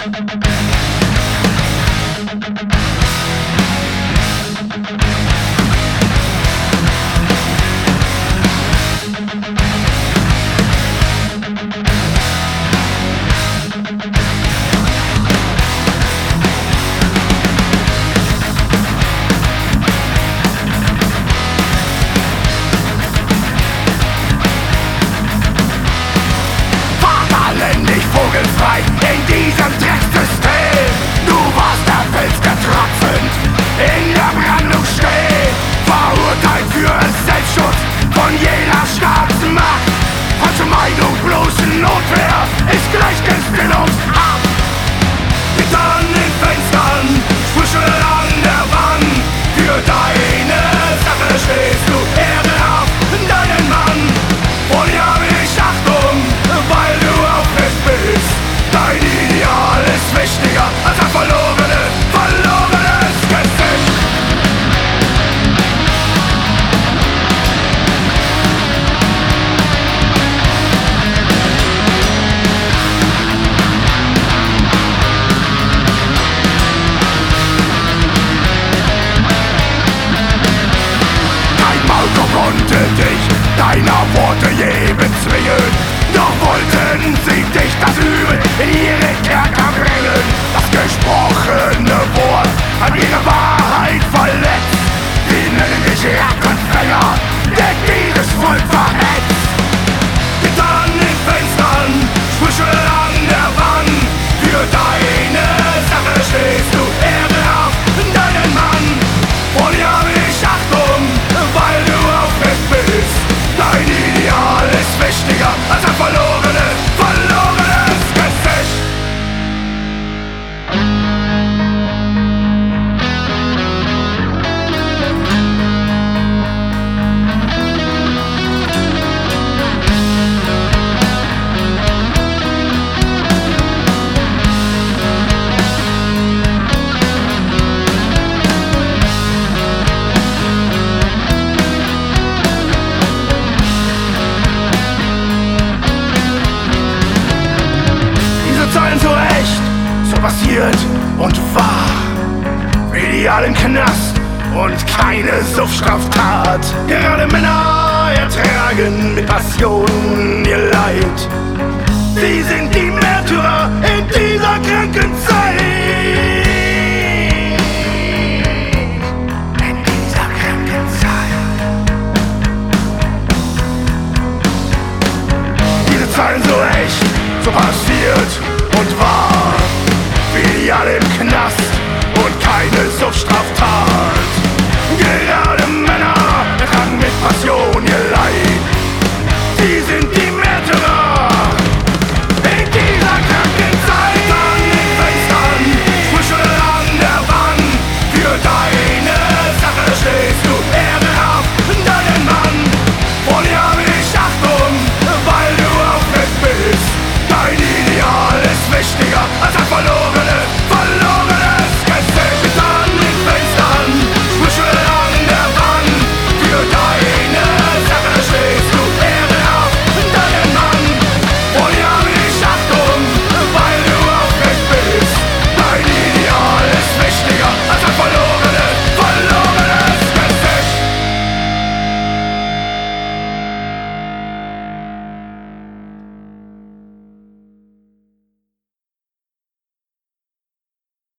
In diesem Drecksystem, du warst der Fels, der tropfend in der Brandung steht, verurteilt für Selbstschutz von jeder Staatsmacht. Falsche Meinung, bloße Notwehr ist gleich Gesinnungshaft. Hinter den Fenstern, Sprüche an der Wand, für deine Sache stehst du ehrenhaft, deinen Mann. Vor dir hab ich Achtung, weil du aufrecht bist. Dein Ideal ist wichtiger als ein verlorenes Gesicht. Kein Maulkorb konnte dich deiner Worte je bezwingen, doch wollten sie dich das Übel in ihre Kerker bringen. Das gesprochene Wort hat ihre Wahrheit verletzt. Sie nennen dich Jagdempfänger, der dieses Volk verhetzt. Hinter den Fenstern, Sprüche an der Wand, für deine Sache stehst du ehrenhaft, deinen Mann. Vor dir hab ich Achtung, weil du aufrecht bist. Dein Ideal ist wichtiger als ein verlorenes Gesicht. Zeilen so echt, so passiert und wahr. Ideal im Knast und keine Suchtstraftat. Gerade Männer ertragen mit Passion ihr Leid. Sie sind die